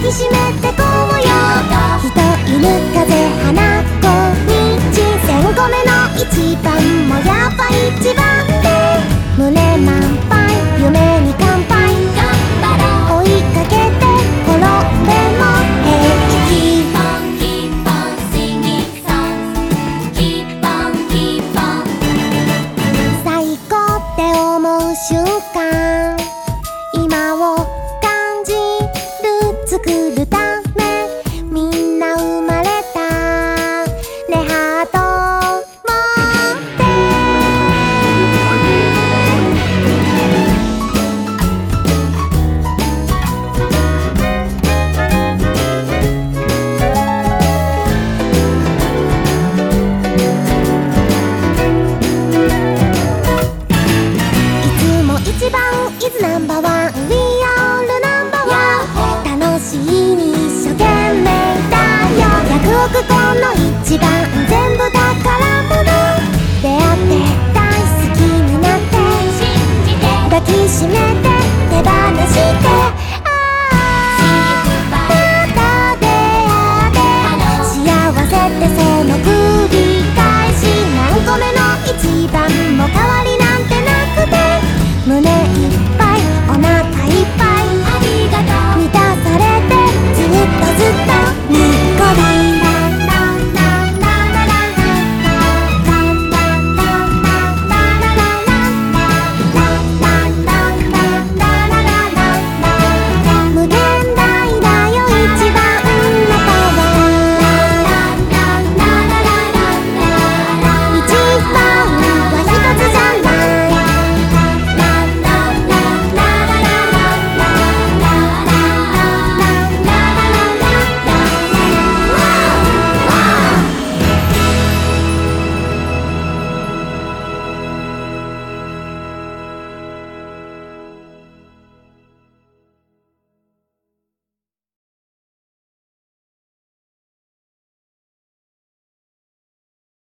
きしめてこうよ。人犬風花子道1000個目の一番もやっぱ一番で胸満杯夢に乾杯追いかけて転んでも平気。 Keep on singing songs. Keep on, keep on. 最高って思う瞬間今を感じる作るためみんな生まれたねハート持っていつも一番イズナンバーワン We are number one 楽しいに一生懸命だよ100億個の一番